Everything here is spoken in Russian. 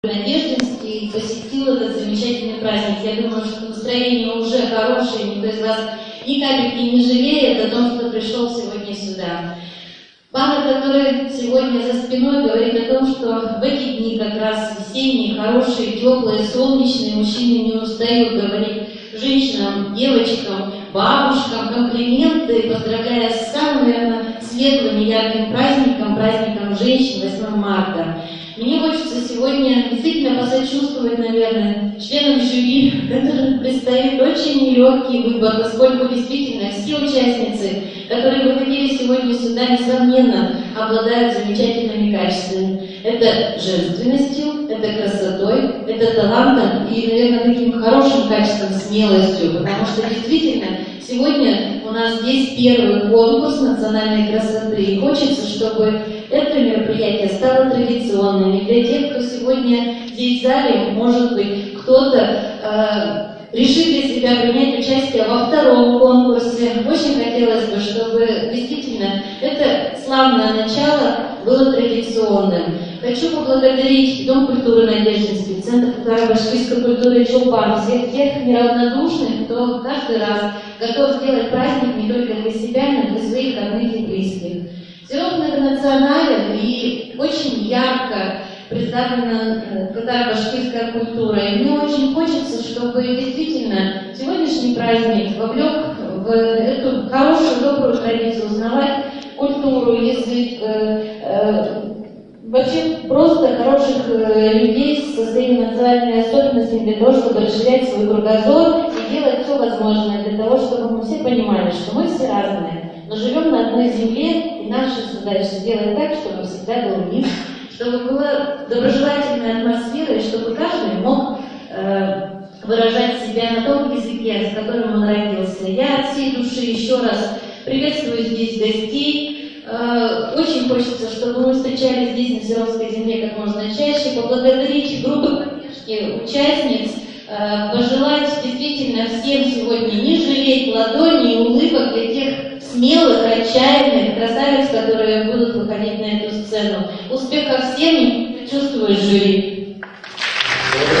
Надеждинский посетил этот замечательный праздник. Я думаю, что настроение уже хорошее, никто из вас ни капельки не жалеет о том, что пришел сегодня сюда. Баннер, который сегодня за спиной, говорит о том, что в эти дни как раз весенние, хорошие, теплые, солнечные, мужчины не устают говорить женщинам, девочкам, бабушкам комплименты, поздравляя с самым, наверное, светлым и ярким праздником, праздником женщин 8 марта. Мне хочется сегодня действительно посочувствовать, наверное, членам жюри, которым предстоит очень нелегкий выбор, поскольку действительно все участницы, которые выходили сегодня сюда, несомненно, обладают замечательными качествами. Это женственностью, это красотой, это талантом и, наверное, таким хорошим качеством, смелостью, потому что действительно сегодня у нас здесь первый конкурс национальной красоты, и хочется, чтобы это мероприятие стало традиционным. И для тех, кто сегодня здесь в зале, может быть, кто-то решит для себя принять участие во втором конкурсе. Очень хотелось бы, чтобы действительно это славное начало было традиционным. Хочу поблагодарить Дом культуры Надеждинский, Центр карабашкирской культуры Чулпан, всех тех неравнодушных, кто каждый раз готов сделать праздник не только для себя, но и для своих родных и близких. Серов многонационален и очень ярко представлена татаро-башкирская культура. И мне очень хочется, чтобы действительно сегодняшний праздник вовлек в эту хорошую, добрую традицию узнавать культуру, язык, вообще просто хороших людей со своими национальными особенностями для того, чтобы расширять свой кругозор и делать все возможное для того, чтобы мы все понимали, что мы все разные. Но живем на одной земле, и наша задача сделать так, чтобы всегда был мир, чтобы была доброжелательная атмосфера, и чтобы каждый мог выражать себя на том языке, с которым он родился. Я от всей души еще раз приветствую здесь гостей. Очень хочется, чтобы мы встречались здесь, на Серовской земле, как можно чаще, поблагодарить группу поддержки участниц, пожелать действительно всем сегодня не жалеть ладони и улыбок для тех смелых, отчаянных красавиц, которые будут выходить на эту сцену. Успехов всем, чувствую жюри.